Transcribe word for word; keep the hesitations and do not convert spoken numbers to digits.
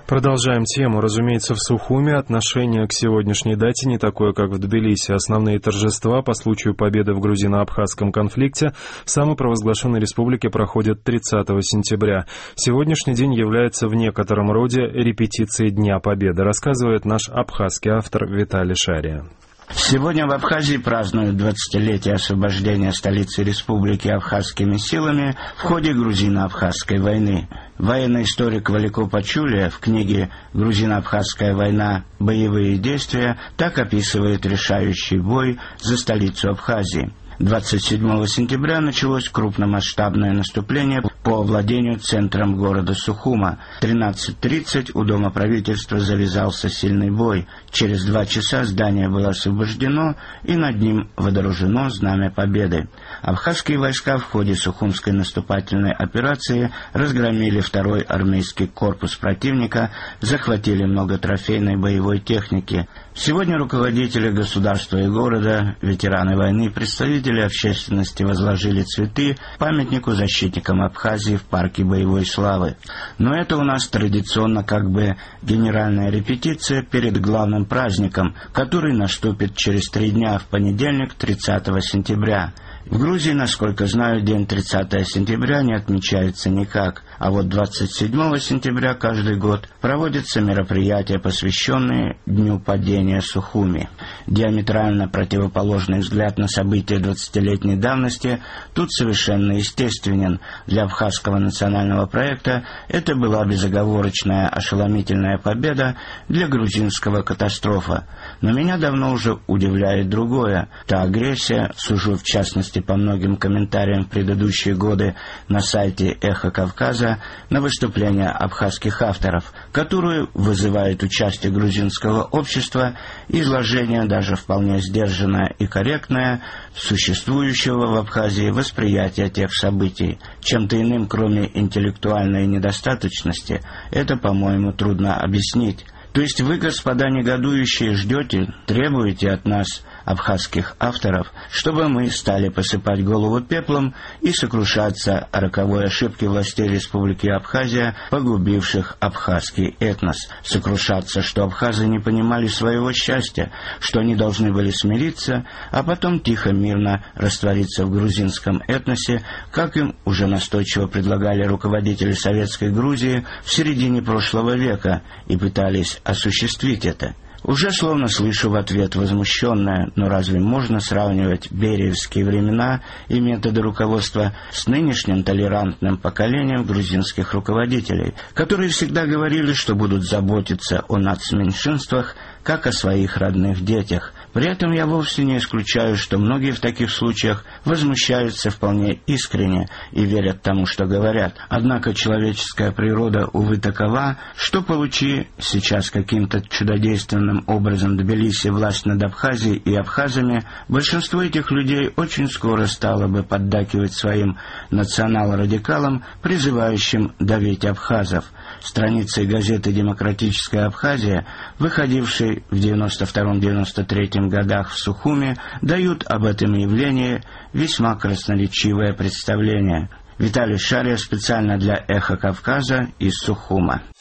Продолжаем тему. Разумеется, в Сухуме отношение к сегодняшней дате не такое, как в Тбилиси. Основные торжества по случаю победы в грузино-абхазском конфликте в самопровозглашенной республике проходят тридцатого сентября. Сегодняшний день является в некотором роде репетицией Дня Победы, рассказывает наш абхазский автор Виталий Шария. Сегодня в Абхазии празднуют двадцатилетие освобождения столицы республики абхазскими силами в ходе грузино-абхазской войны. Военный историк Валико Пачулия в книге «Грузино-абхазская война. Боевые действия» так описывает решающий бой за столицу Абхазии. двадцать седьмого сентября началось крупномасштабное наступление по овладению центром города Сухума. В тринадцать тридцать у Дома правительства завязался сильный бой. Через два часа здание было освобождено, и над ним водружено знамя победы. Абхазские войска в ходе Сухумской наступательной операции разгромили второй армейский корпус противника, захватили много трофейной боевой техники. Сегодня руководители государства и города, ветераны войны, представители общественности возложили цветы памятнику защитникам Абхазии в парке боевой славы. Но это у нас традиционно как бы генеральная репетиция перед главным праздником, который наступит через три дня, в понедельник, тридцатого сентября. В Грузии, насколько знаю, день тридцатого сентября не отмечается никак, а вот двадцать седьмого сентября каждый год проводятся мероприятия, посвященные Дню падения Сухуми. Диаметрально противоположный взгляд на события двадцатилетней давности тут совершенно естественен. Для абхазского национального проекта это была безоговорочная ошеломительная победа, для грузинского катастрофа. Но меня давно уже удивляет другое. Та агрессия, сужу в частности по многим комментариям в предыдущие годы на сайте «Эхо Кавказа» на выступления абхазских авторов, которую вызывает участие грузинского общества, изложение даже вполне сдержанное и корректное существующего в Абхазии восприятия тех событий. Чем-то иным, кроме интеллектуальной недостаточности, это, по-моему, трудно объяснить. То есть вы, господа негодующие, ждете, требуете от нас, абхазских авторов, чтобы мы стали посыпать голову пеплом и сокрушаться о роковой ошибке властей Республики Абхазия, погубивших абхазский этнос. Сокрушаться, что абхазы не понимали своего счастья, что они должны были смириться, а потом тихо, мирно раствориться в грузинском этносе, как им уже настойчиво предлагали руководители Советской Грузии в середине прошлого века и пытались осуществить это. Уже словно слышу в ответ возмущенное: но разве можно сравнивать бериевские времена и методы руководства с нынешним толерантным поколением грузинских руководителей, которые всегда говорили, что будут заботиться о нацменьшинствах, как о своих родных детях. При этом я вовсе не исключаю, что многие в таких случаях возмущаются вполне искренне и верят тому, что говорят. Однако человеческая природа, увы, такова, что, получи сейчас каким-то чудодейственным образом Тбилиси власть над Абхазией и абхазами, большинство этих людей очень скоро стало бы поддакивать своим национал-радикалам, призывающим давить абхазов. Страницы газеты «Демократическая Абхазия», выходившей в девяносто втором — девяносто третьем годах в Сухуме, дают об этом явлении весьма красноречивое представление. Виталий Шария специально для «Эхо Кавказа» из Сухума.